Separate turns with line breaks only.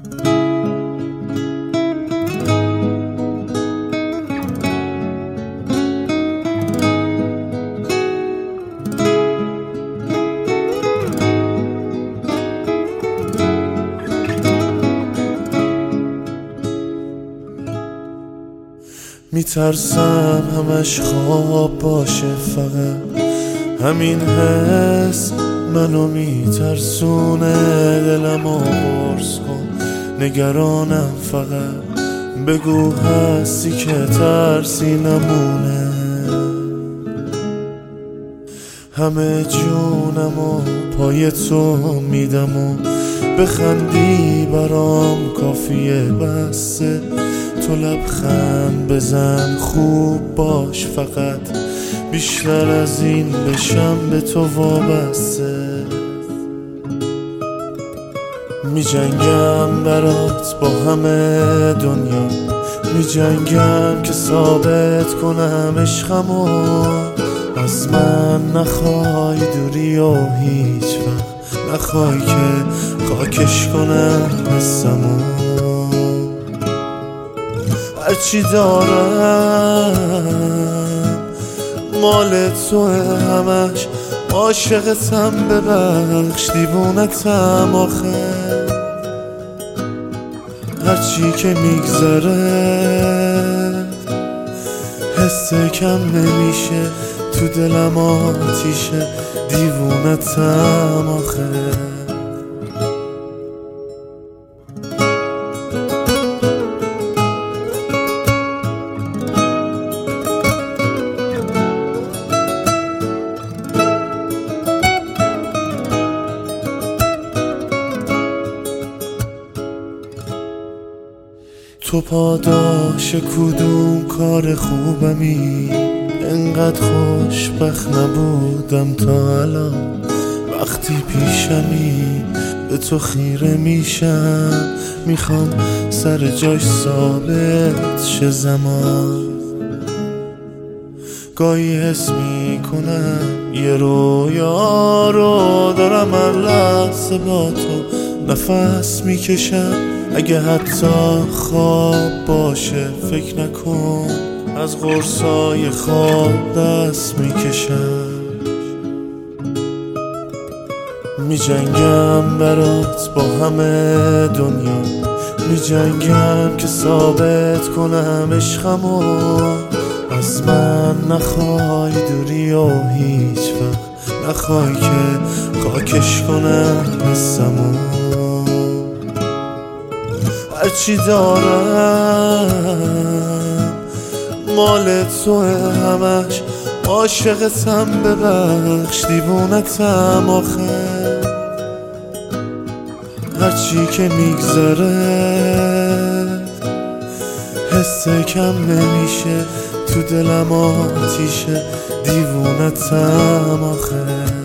میترسم همش خواب باشه، فقط همین حس منو میترسونه. دلمو قرص کن، نگرانم، فقط بگو هستی که ترسی نمونه. همه جونمو پای تو میدم و بخندی برام کافیه، بسه تو لبخند بزن، خوب باش، فقط بیشتر از این بشم به تو وابسته. میجنگم برات با همه دنیا، میجنگم که ثابت کنم عشقمو. از من نخوای دوری و هیچ وقت نخوای که خاکش کنم حسمو. هرچی دارم مال تو، همش عاشقتم، ببخش دیوونتم آخه. هرچی که میگذره حس کم نمیشه، تو دلم آتیشه، دیوونتم آخه. تو پاداش کدوم کار خوبمی؟ انقدر خوشبخت نبودم تا الان. وقتی پیشمی به تو خیره میشم، میخوام سر جاش ثابت شه زمان. گاهی حس میکنم یه رویا رو دارم، هر لحظه با تو نفس میکشم. اگه حتی خواب باشه فکر نکن، از قرصای خواب دست میکشم. میجنگم برات با همه دنیا، میجنگم که ثابت کنم عشقمو. از من نخوای دوری و هیچ وقت نخوای که خاکش کنم حسمو. هرچی دارم مال تو، همش عاشقتم، ببخش دیوونتم آخه. هرچی که میگذره حس کم نمیشه، تو دلم آتیشه، دیوونتم آخه.